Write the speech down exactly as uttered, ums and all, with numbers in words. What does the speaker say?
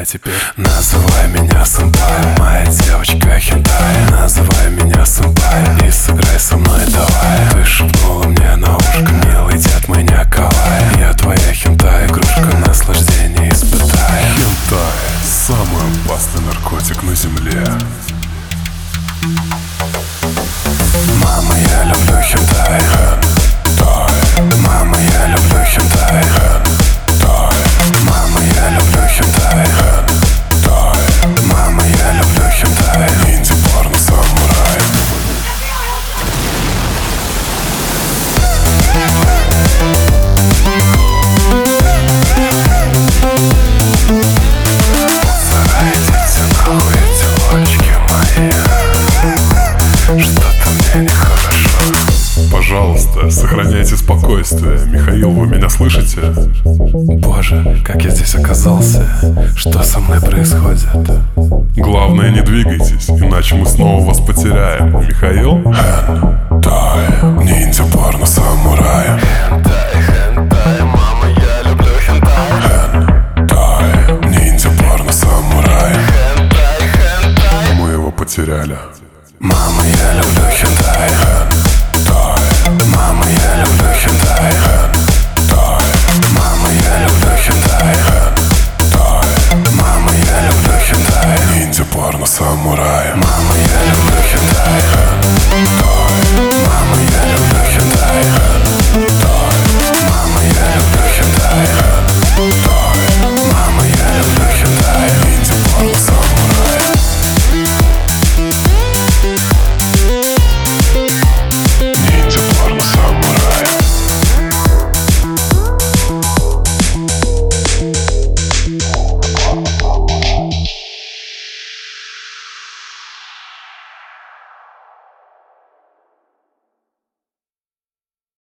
теперь называй меня сэмпай, моя девочка хентай. Называй меня сэмпай и сыграй со мной давай. Ты шепнула мне на ушко, милый дед мой не ковай. Я твоя хентай, игрушка, наслаждение испытай. Хентай – самый опасный наркотик на земле. Мама, я люблю хентай, хентай. Мама, я люблю хентай, хентай. Мама, я люблю хентай, хентай. Мама, я люблю хентай. Ниндзя, порно, самурай. Идите нахуй, телочки мои. Что-то мне нехорошо. Пожалуйста, сохраняйте спокойствие. Михаил, вы меня слышите? Боже, как я здесь оказался? Что со мной происходит? Главное, не двигайтесь, иначе мы снова вас потеряем. Михаил? Хентай, ниндзя, порно, самурай. Хентай, хентай, мама, я люблю хентай. Хентай, ниндзя, порно, самурай. Хентай, хентай. Мы его потеряли. Мама, я люблю хентай. Мама, я люблю хентай. Мама, я люблю хентай. Мама, я люблю хентай. Ниндзя, порно, самурай. Мама, я люблю хентай.